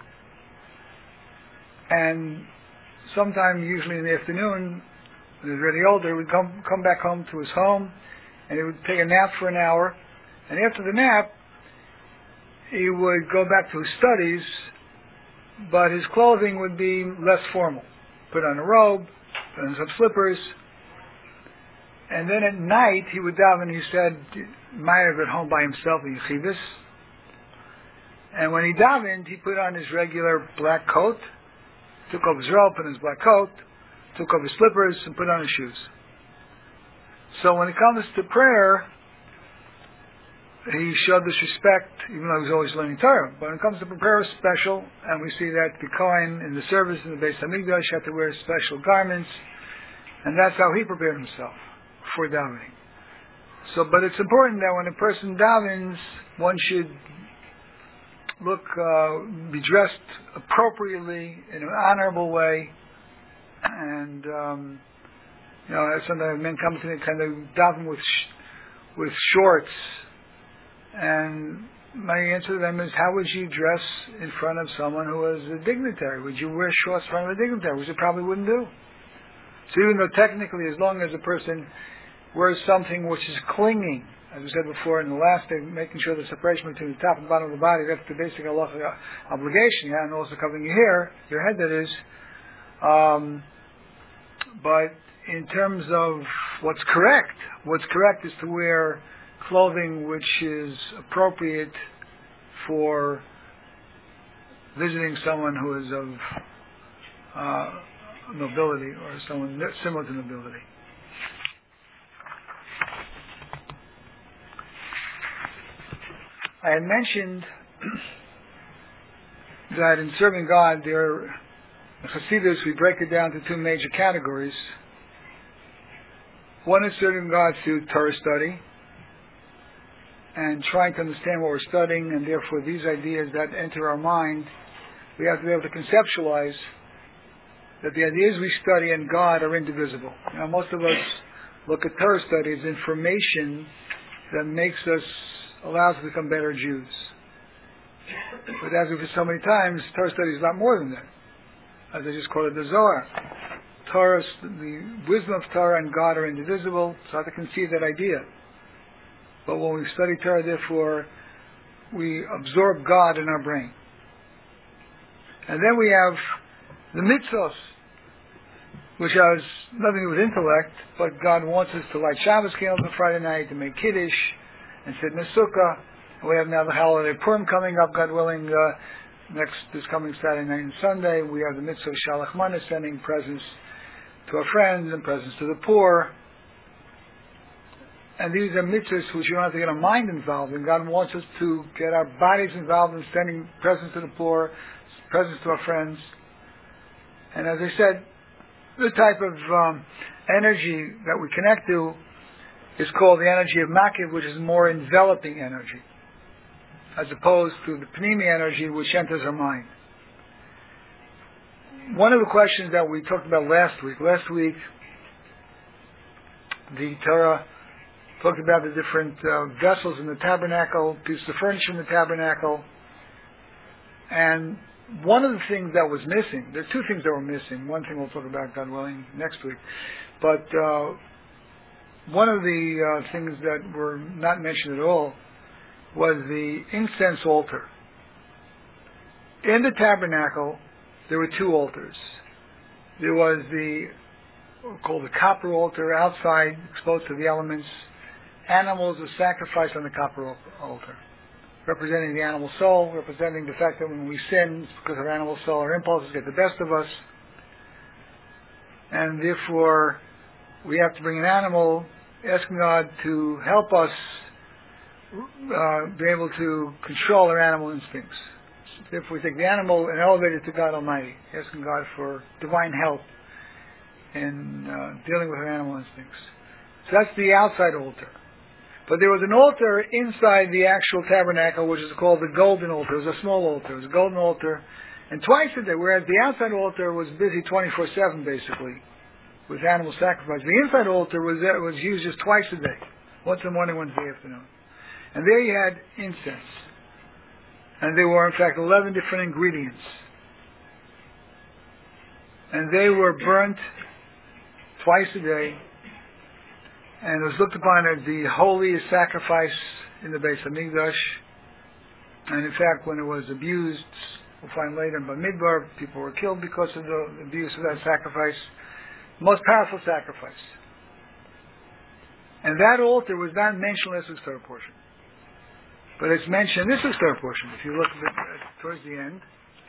and sometime, usually in the afternoon, when he was really older, he would come, come back home to his home, and he would take a nap for an hour, and after the nap, he would go back to his studies, but his clothing would be less formal. Put on a robe, put on some slippers, and then at night, he would daven, he said, Ma'ariv at home by himself in Yechivas, and when he davened, he put on his regular black coat, took off his robe, put on his black coat, took off his slippers, and put on his shoes. So when it comes to prayer, he showed this respect, even though he was always learning Torah. But when it comes to prayer, special, and we see that the Kohen in the service in the Beis Hamikdash had to wear special garments, and that's how he prepared himself for davening. So, but it's important that when a person davens, one should look, uh, be dressed appropriately in an honorable way, and um, you know, sometimes men come to me kind of daven with sh- with shorts, and my answer to them is, how would you dress in front of someone who is a dignitary? Would you wear shorts in front of a dignitary, which you probably wouldn't do? So even though technically, as long as a person wears something which is clinging, as we said before in the last thing, making sure the separation between the top and bottom of the body, that's the basic halachic obligation, yeah, and also covering your hair, your head that is. Um, but in terms of what's correct, what's correct is to wear clothing which is appropriate for visiting someone who is of uh, nobility, or someone similar to nobility. I had mentioned that in serving God, there, in Hasidus, we break it down to two major categories. One is serving God through Torah study and trying to understand what we're studying, and therefore these ideas that enter our mind, we have to be able to conceptualize that the ideas we study and God are indivisible. Now, most of us look at Torah study as information that makes us, allows us to become better Jews. But as we've said so many times, Torah study is a lot more than that. As I just call it the Zohar. Torah, the wisdom of Torah and God are indivisible. It's hard to conceive that idea. But when we study Torah, therefore, we absorb God in our brain. And then we have the mitzvos, which has nothing to do with intellect, but God wants us to light Shabbos candles on Friday night, to make Kiddush, and sit in the Sukkah. And we have now the holiday Purim coming up, God willing, uh, next, this coming Saturday night and Sunday. We have the mitzvah of Shalach Mana, sending presents to our friends and presents to the poor. And these are mitzvahs which you don't have to get our mind involved in. God wants us to get our bodies involved in sending presents to the poor, presents to our friends. And as I said, the type of um, energy that we connect to is called the energy of Makiv, which is more enveloping energy, as opposed to the Pnimi energy, which enters our mind. One of the questions that we talked about last week, last week, the Torah talked about the different uh, vessels in the tabernacle, pieces of furniture in the tabernacle, and one of the things that was missing, there are two things that were missing. One thing we'll talk about, God willing, next week. But uh, one of the uh, things that were not mentioned at all was the incense altar. In the tabernacle, there were two altars. There was the, called the copper altar, outside, exposed to the elements. Animals were sacrificed on the copper altar, representing the animal soul, representing the fact that when we sin, it's because our animal soul, our impulses get the best of us, and therefore we have to bring an animal, asking God to help us uh, be able to control our animal instincts. Therefore we take the animal and elevate it to God Almighty, asking God for divine help in uh, dealing with our animal instincts. So that's the outside altar. But there was an altar inside the actual tabernacle, which is called the golden altar. It was a small altar. It was a golden altar. And twice a day, whereas the outside altar was busy twenty-four seven, basically, with animal sacrifice. The inside altar was uh, was used just twice a day. Once in the morning, once in the afternoon. And there you had incense. And there were, in fact, eleven different ingredients. And they were burnt twice a day. And it was looked upon as the holiest sacrifice in the Beis Hamikdash. And in fact, when it was abused, we'll find later in Bamidbar, people were killed because of the abuse of that sacrifice. Most powerful sacrifice. And that altar was not mentioned in this Torah portion. But it's mentioned in this Torah portion. If you look at it towards the end,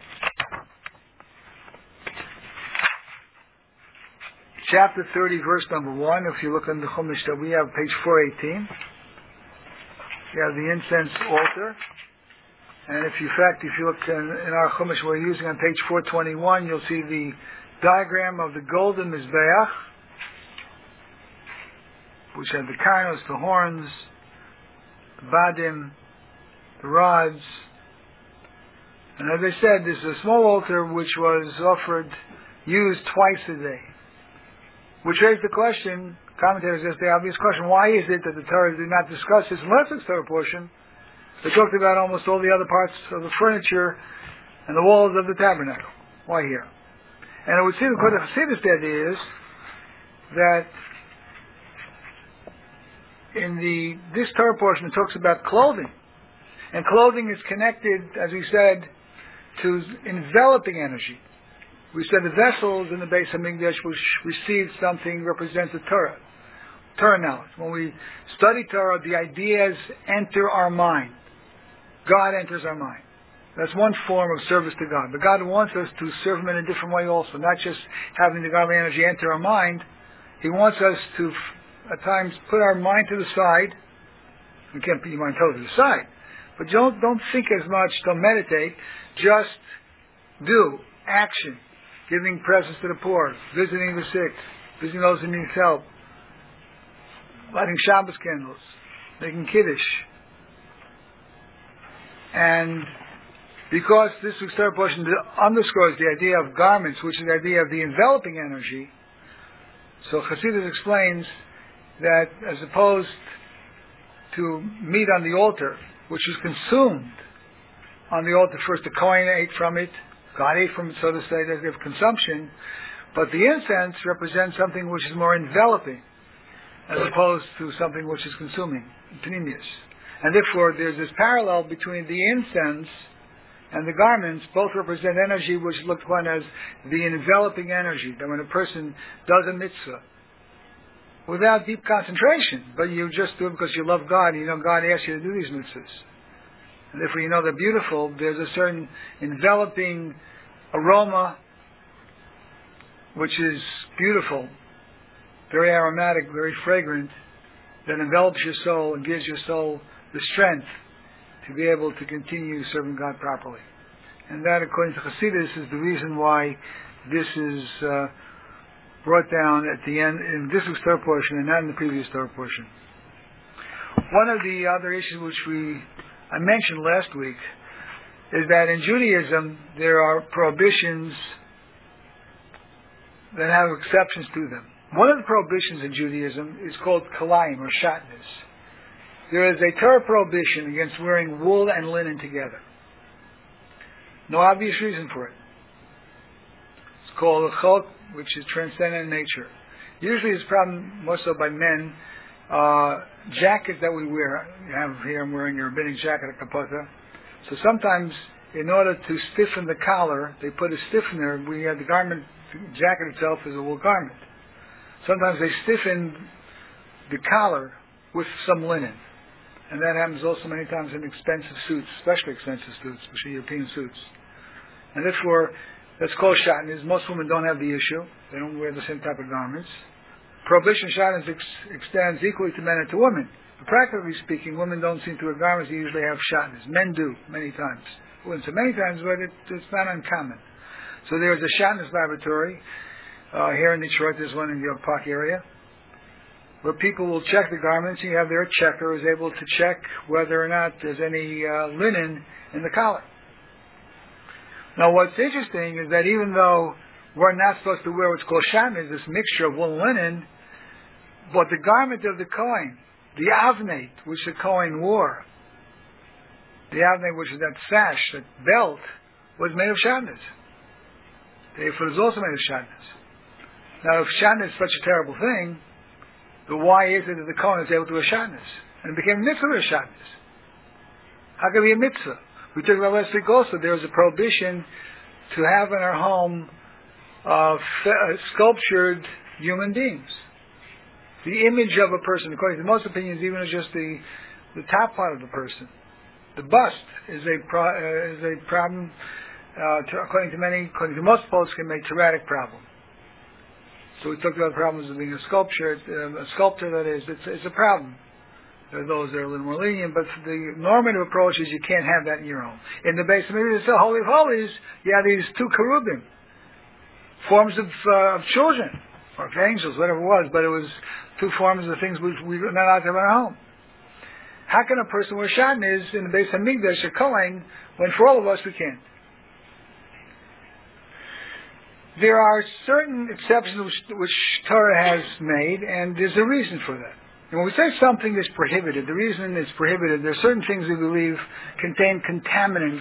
chapter thirty, verse number one, if you look on the Chumash that we have, page four eighteen, you have the incense altar. And if you, in fact, if you look in, in our Chumash we're using on page four twenty-one, you'll see the diagram of the golden Mizbeach, which had the karnos, the horns, the badim, the rods. And as I said, this is a small altar which was offered, used twice a day. Which raised the question, commentators asked the obvious question, why is it that the Torah did not discuss this unless it's Torah portion? They talked about almost all the other parts of the furniture and the walls of the tabernacle. Why here? And it would seem, according to Chassidus, the idea is that in the this Torah portion it talks about clothing. And clothing is connected, as we said, to enveloping energy. We said the vessels in the Beis Hamikdash which received something represents the Torah. Torah knowledge. When we study Torah, the ideas enter our mind. God enters our mind. That's one form of service to God. But God wants us to serve Him in a different way also. Not just having the godly energy enter our mind. He wants us to, at times, put our mind to the side. We can't put your mind totally to the side. But don't, don't think as much, don't meditate. Just do. Action. Giving presents to the poor, visiting the sick, visiting those who need help, lighting Shabbos candles, making Kiddush. And because this week's third portion underscores the idea of garments, which is the idea of the enveloping energy, so Chassidus explains that as opposed to meat on the altar, which is consumed on the altar first, the Kohen ate from it, God ate from it, so to say, there's of consumption. But the incense represents something which is more enveloping, as opposed to something which is consuming, pneumius. And therefore, there's this parallel between the incense and the garments. Both represent energy which is looked upon as the enveloping energy, that when a person does a mitzvah, without deep concentration, but you just do it because you love God, and you know God asks you to do these mitzvahs. And therefore you know they're beautiful. There's a certain enveloping aroma which is beautiful, very aromatic, very fragrant, that envelops your soul and gives your soul the strength to be able to continue serving God properly. And that, according to Chassidus, is the reason why this is uh, brought down at the end in this week's Torah portion and not in the previous Torah portion. One of the other issues which we I mentioned last week is that in Judaism there are prohibitions that have exceptions to them. One of the prohibitions in Judaism is called kalayim, or shatnez. There is a Torah prohibition against wearing wool and linen together. No obvious reason for it. It's called a chok, which is transcendent in nature. Usually it's a problem more so by men. Uh, jackets that we wear, you have here, I'm wearing your rabbinic jacket, a kapota. So sometimes, in order to stiffen the collar, they put a stiffener. We have the garment, the jacket itself is a wool garment. Sometimes they stiffen the collar with some linen. And that happens also many times in expensive suits, especially expensive suits, especially European suits. And therefore, that's called shatnez. Most women don't have the issue. They don't wear the same type of garments. Prohibition shatnez ex- extends equally to men and to women. But practically speaking, women don't seem to wear garments. They usually have shatnez. Men do, many times. I wouldn't say many times, but it, it's not uncommon. So there's a shatnez laboratory. Uh, here in Detroit, there's one in the Oak Park area, where people will check the garments. You have their checker who is able to check whether or not there's any uh, linen in the collar. Now, what's interesting is that even though we're not supposed to wear what's called shatnez, this mixture of wool and linen, but the garment of the Kohen, the avnei, which the Kohen wore, the avnei, which is that sash, that belt, was made of shatnez. Therefore, it was also made of shatnez. Now, if shatnez is such a terrible thing, then why is it that the Kohen is able to wear shatnez? And it became a mitzvah to wear shatnez. How can it be a mitzvah? We talked about last week also, there is a prohibition to have in our home uh, f- sculptured human beings. The image of a person, according to most opinions, even is just the, the top part of the person. The bust is a, pro- uh, is a problem, uh, to, according to many, according to most folks, can make thoracic problem. So we talked about the problems of being a sculptor, uh, a sculptor that is, it's, it's a problem. There are those that are a little more lenient, but the normative approach is you can't have that in your home. In the base of the Holy of Holies, you have these two cherubim, forms of, uh, of children, or of angels, whatever it was, but it was two forms of things which we were not allowed to have in our home. How can a person wear shatnez in the base of Migdash or Kohen when for all of us we can't? There are certain exceptions which, which Torah has made, and there's a reason for that. And when we say something is prohibited, the reason it's prohibited, there are certain things we believe contain contaminants,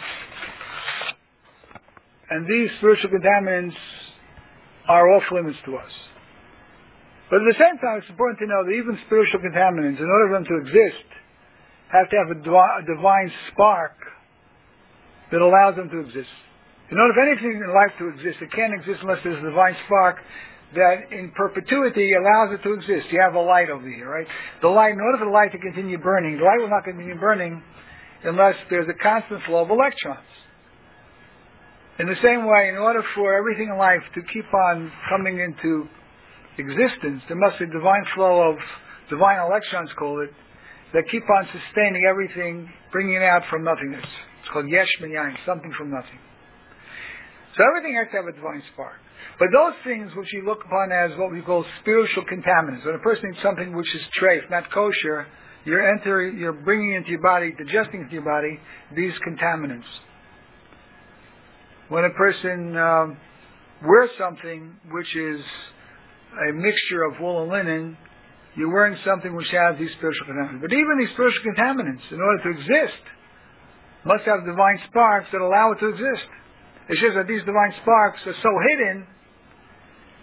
and these spiritual contaminants are off limits to us. But at the same time, it's important to know that even spiritual contaminants, in order for them to exist, have to have a, divi- a divine spark that allows them to exist. In order for anything in life to exist, it can't exist unless there's a divine spark that in perpetuity allows it to exist. You have a light over here, right? The light, in order for the light to continue burning, the light will not continue burning unless there's a constant flow of electrons. In the same way, in order for everything in life to keep on coming into existence, there must be a divine flow of divine electrons, call it, that keep on sustaining everything, bringing it out from nothingness. It's called yesh minyan, something from nothing. So everything has to have a divine spark. But those things which you look upon as what we call spiritual contaminants, when a person eats something which is treif, not kosher, you're entering, you're bringing into your body, digesting into your body, these contaminants. When a person um, wears something which is a mixture of wool and linen, you're wearing something which has these spiritual contaminants. But even these spiritual contaminants, in order to exist, must have divine sparks that allow it to exist. It's just that these divine sparks are so hidden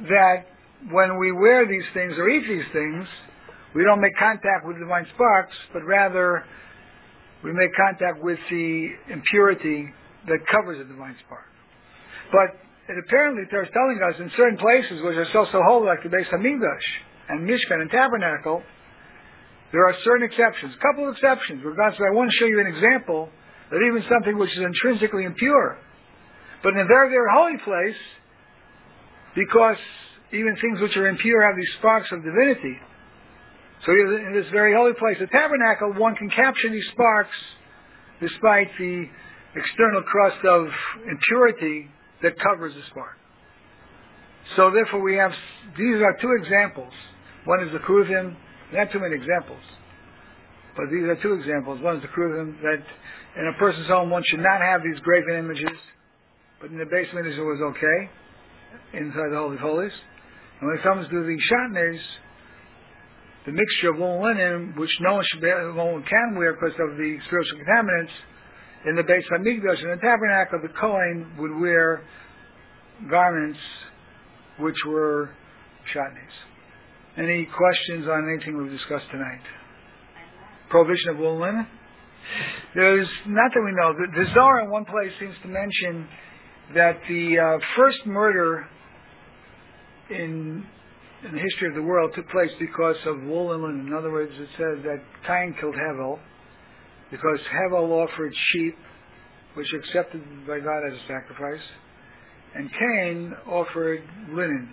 that when we wear these things or eat these things, we don't make contact with the divine sparks, but rather we make contact with the impurity that covers the divine spark. But it apparently Torah is telling us in certain places which are so so holy, like the Beis Hamikdash and Mishkan and Tabernacle, there are certain exceptions, a couple of exceptions. Regardless, I want to show you an example that even something which is intrinsically impure, but in a very, very holy place, because even things which are impure have these sparks of divinity. So in this very holy place, the tabernacle, one can capture these sparks despite the external crust of impurity that covers the spark. So therefore we have, these are two examples. One is the Kruvim, not too many examples, but these are two examples. One is the Kruvim, that in a person's home one should not have these graven images, but in the basement it was okay, inside the Holy of Holies. And when it comes to the shatnez, the mixture of wool and linen, which no one should be, no one can wear because of the spiritual contaminants, in the Beis Hamikdash, in the tabernacle, the Kohen would wear garments which were shatnez. Any questions on anything we've discussed tonight? Prohibition of wool and linen? There's, not that we know, the, the Zohar in one place seems to mention that the uh, first murder in, in the history of the world took place because of wool and linen. In other words, it says that Cain killed Hevel because Hevel offered sheep, which were accepted by God as a sacrifice, and Cain offered linen.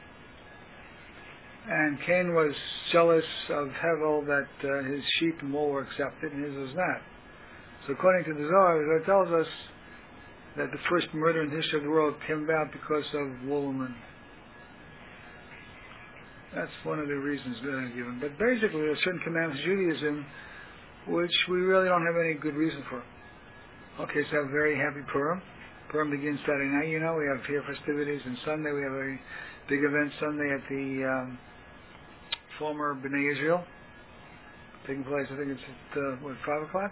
And Cain was jealous of Hevel that uh, his sheep and wool were accepted, and his was not. So according to the Zohar, it tells us that the first murder in the history of the world came about because of wool and linen. That's one of the reasons that are given. But basically, there are certain commandments of Judaism which we really don't have any good reason for. Okay, so have a very happy Purim. Purim begins Saturday night, you know. We have here festivities, and Sunday we have a big event Sunday at the um, former Bnei Israel, taking place, I think it's at, uh, what, five o'clock?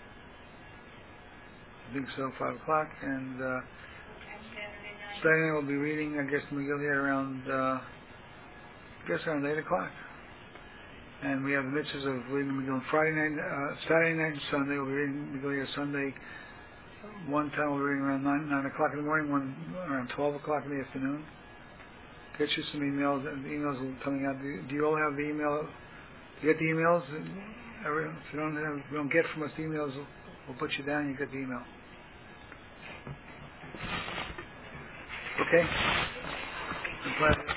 I think so, five o'clock. And uh, Saturday night we'll be reading, I guess, Megillah around, uh, I guess around eight o'clock. And we have the mitzvahs of reading Megillah Friday night, uh, Saturday night and Sunday. We'll be reading Megillah Sunday. One time we'll be reading around nine, nine o'clock in the morning, one around twelve o'clock in the afternoon. Get you some emails, and the emails will be coming out. Do you, do you all have the email? Do you get the emails? If you don't have, if you don't get from us the emails, we'll, we'll put you down and you get the email. Okay? I'm glad.